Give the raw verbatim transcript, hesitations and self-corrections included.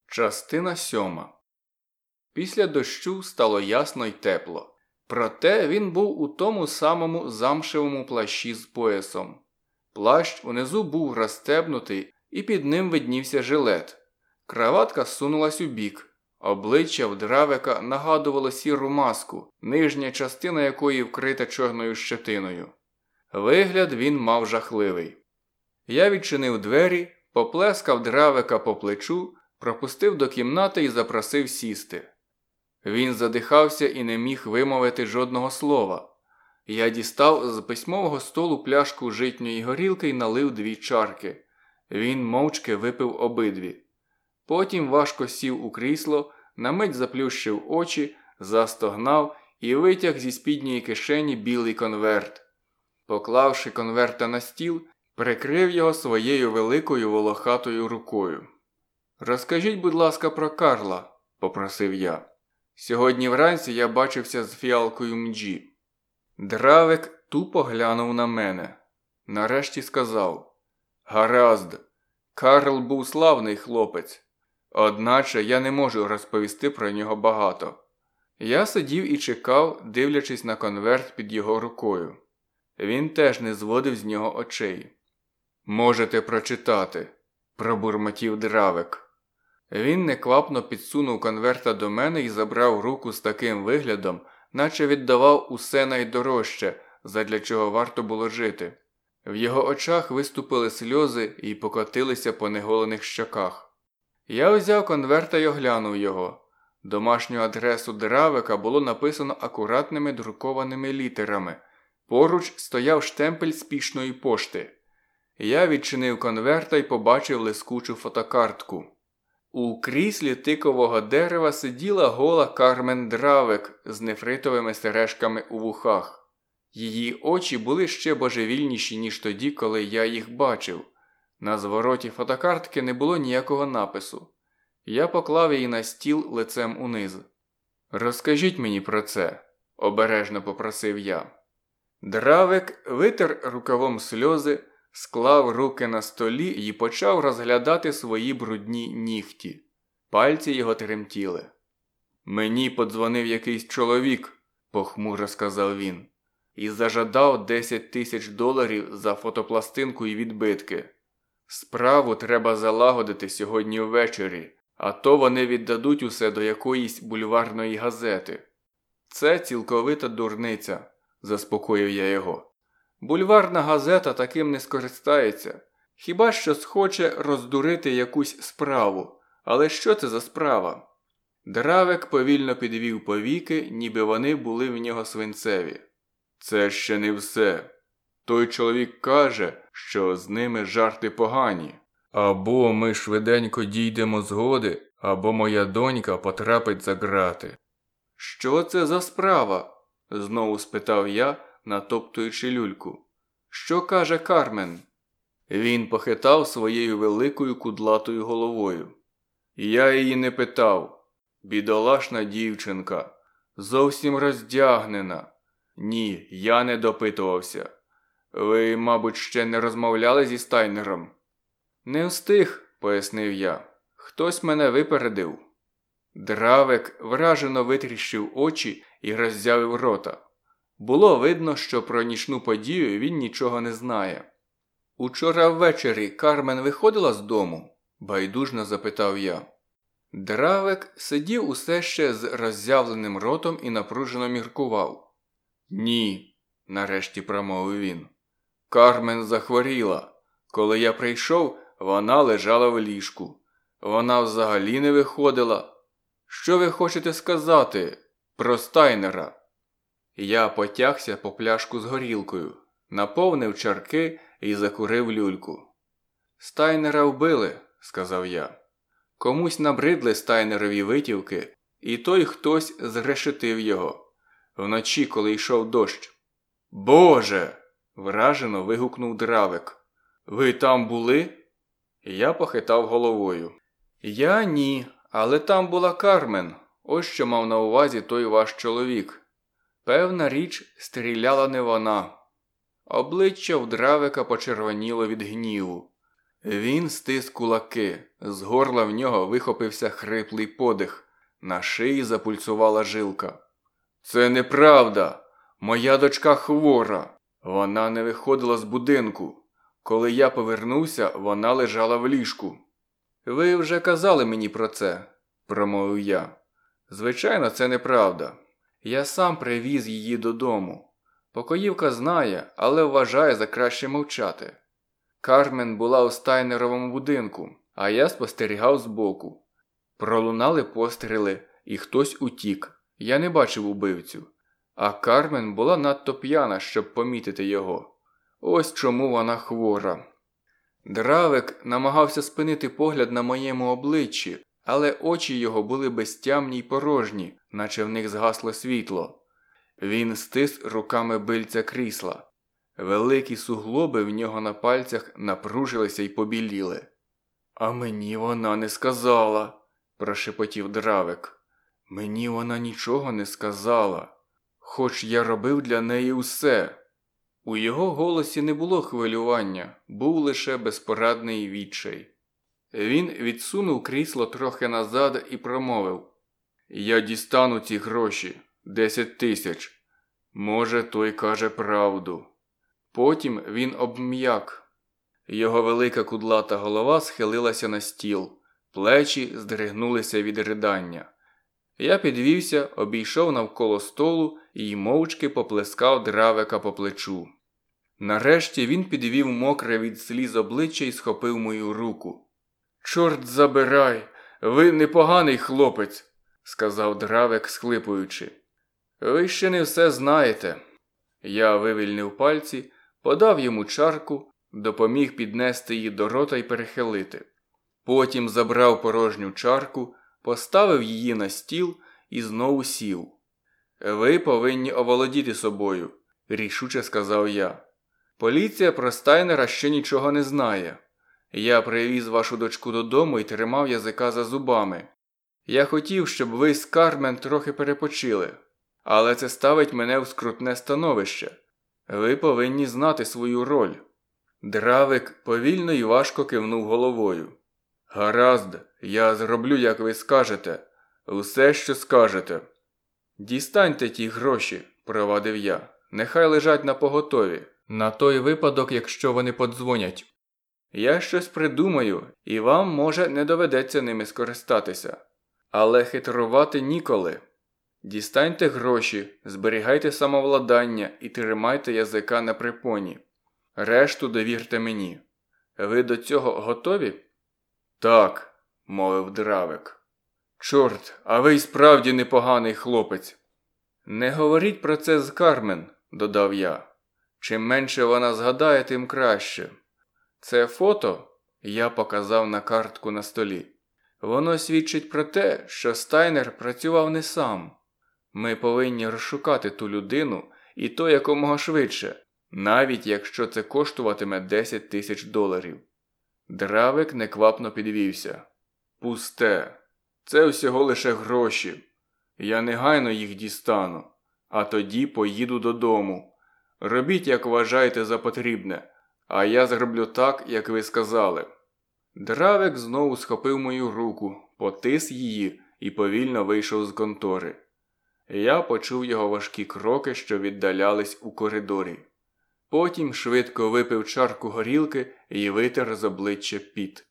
Частина сьома. Після дощу стало ясно й тепло. Проте він був у тому самому замшевому плащі з поясом. Плащ унизу був розстебнутий, і під ним виднівся жилет. Краватка сунулась у бік. Обличчя в Дравека нагадувало сіру маску, нижня частина якої вкрита чорною щетиною. Вигляд він мав жахливий. Я відчинив двері, поплескав Дравека по плечу, пропустив до кімнати і запросив сісти. Він задихався і не міг вимовити жодного слова. Я дістав з письмового столу пляшку житньої горілки і налив дві чарки. Він мовчки випив обидві. Потім важко сів у крісло, на мить заплющив очі, застогнав і витяг зі спідньої кишені білий конверт. Поклавши конверта на стіл, прикрив його своєю великою волохатою рукою. «Розкажіть, будь ласка, про Карла», – попросив я. «Сьогодні вранці я бачився з фіалкою Мджі». Дравек тупо глянув на мене. Нарешті сказав: «Гаразд, Карл був славний хлопець. Одначе я не можу розповісти про нього багато». Я сидів і чекав, дивлячись на конверт під його рукою. Він теж не зводив з нього очей. «Можете прочитати», – пробурмотів Дравек. Він неквапно підсунув конверта до мене і забрав руку з таким виглядом, наче віддавав усе найдорожче, задля чого варто було жити. В його очах виступили сльози і покотилися по неголених щоках. Я взяв конверта й оглянув його. Домашню адресу Дравека було написано акуратними друкованими літерами. Поруч стояв штемпель спішної пошти. Я відчинив конверта й побачив лискучу фотокартку. У кріслі тикового дерева сиділа гола Кармен Дравек з нефритовими сережками у вухах. Її очі були ще божевільніші, ніж тоді, коли я їх бачив. На звороті фотокартки не було ніякого напису. Я поклав її на стіл лицем униз. «Розкажіть мені про це», – обережно попросив я. Дравек витер рукавом сльози, склав руки на столі і почав розглядати свої брудні нігті. Пальці його тремтіли. «Мені подзвонив якийсь чоловік», – похмуро сказав він, – «і зажадав десять тисяч доларів за фотопластинку і відбитки. Справу треба залагодити сьогодні ввечері, а то вони віддадуть усе до якоїсь бульварної газети». «Це цілковита дурниця», – заспокоїв я його. «Бульварна газета таким не скористається. Хіба що схоче роздурити якусь справу. Але що це за справа?» Дравек повільно підвів повіки, ніби вони були в нього свинцеві. «Це ще не все. Той чоловік каже, що з ними жарти погані. Або ми швиденько дійдемо згоди, або моя донька потрапить за ґрати». «Що це за справа?» – знову спитав я, натоптуючи люльку. «Що каже Кармен?» Він похитав своєю великою кудлатою головою. «Я її не питав. Бідолашна дівчинка. Зовсім роздягнена. Ні, я не допитувався. Ви, мабуть, ще не розмовляли зі Стайнером?» «Не встиг», – пояснив я. «Хтось мене випередив». Дравек вражено витріщив очі і роззявив рота. Було видно, що про нічну подію він нічого не знає. «Учора ввечері Кармен виходила з дому?» – байдужно запитав я. Дравек сидів усе ще з роззявленим ротом і напружено міркував. «Ні», – нарешті промовив він. «Кармен захворіла. Коли я прийшов, вона лежала в ліжку. Вона взагалі не виходила. Що ви хочете сказати про Стайнера?» Я потягся по пляшку з горілкою, наповнив чарки і закурив люльку. «Стайнера вбили», – сказав я. «Комусь набридли Стайнерові витівки, і той хтось зрешетив його. Вночі, коли йшов дощ». «Боже!» – вражено вигукнув Дравек. «Ви там були?» Я похитав головою. «Я ні, але там була Кармен. Ось що мав на увазі той ваш чоловік. Певна річ, стріляла не вона». Обличчя в Дравека почервоніло від гніву. Він стис кулаки, з горла в нього вихопився хриплий подих, на шиї запульсувала жилка. «Це неправда! Моя дочка хвора! Вона не виходила з будинку. Коли я повернувся, вона лежала в ліжку». «Ви вже казали мені про це», – промовив я. «Звичайно, це неправда. Я сам привіз її додому. Покоївка знає, але вважає за краще мовчати. Кармен була у Стайнеровому будинку, а я спостерігав збоку. Пролунали постріли, і хтось утік. Я не бачив убивцю. А Кармен була надто п'яна, щоб помітити його. Ось чому вона хвора». Дравик намагався спинити погляд на моєму обличчі, але очі його були безтямні й порожні, наче в них згасло світло. Він стис руками бильця крісла. Великі суглоби в нього на пальцях напружилися й побіліли. «А мені вона не сказала», – прошепотів Дравик. «Мені вона нічого не сказала, хоч я робив для неї усе». У його голосі не було хвилювання, був лише безпорадний відчай. Він відсунув крісло трохи назад і промовив: «Я дістану ці гроші, десять тисяч. Може, той каже правду». Потім він обм'як. Його велика кудлата голова схилилася на стіл, плечі здригнулися від ридання. Я підвівся, обійшов навколо столу і мовчки поплескав Дравика по плечу. Нарешті він підвів мокре від сліз обличчя і схопив мою руку. «Чорт забирай, ви непоганий хлопець», – сказав Дравик, схлипуючи. «Ви ще не все знаєте». Я вивільнив пальці, подав йому чарку, допоміг піднести її до рота і перехилити. Потім забрав порожню чарку, поставив її на стіл і знову сів. «Ви повинні оволодіти собою», – рішуче сказав я. «Поліція про Стайнера ще нічого не знає. Я привіз вашу дочку додому і тримав язика за зубами. Я хотів, щоб ви з Кармен трохи перепочили, але це ставить мене в скрутне становище. Ви повинні знати свою роль». Дравик повільно і важко кивнув головою. «Гаразд, я зроблю, як ви скажете. Усе, що скажете». «Дістаньте ті гроші», – провадив я. «Нехай лежать на поготові, на той випадок, якщо вони подзвонять. Я щось придумаю, і вам, може, не доведеться ними скористатися. Але хитрувати ніколи. Дістаньте гроші, зберігайте самовладання і тримайте язика на припоні. Решту довірте мені. Ви до цього готові?» «Так», – мовив Дравик. «Чорт, а ви й справді непоганий хлопець». «Не говоріть про це з Кармен», – додав я. «Чим менше вона згадає, тим краще. Це фото», – я показав на картку на столі. «Воно свідчить про те, що Стайнер працював не сам. Ми повинні розшукати ту людину, і то якомога швидше, навіть якщо це коштуватиме десять тисяч доларів». Дравик неквапно підвівся. «Пусте. Це всього лише гроші. Я негайно їх дістану, а тоді поїду додому. Робіть, як вважаєте за потрібне, а я зроблю так, як ви сказали». Дравик знову схопив мою руку, потис її і повільно вийшов з контори. Я почув його важкі кроки, що віддалялись у коридорі. Потім швидко випив чарку горілки і витер з обличчя піт.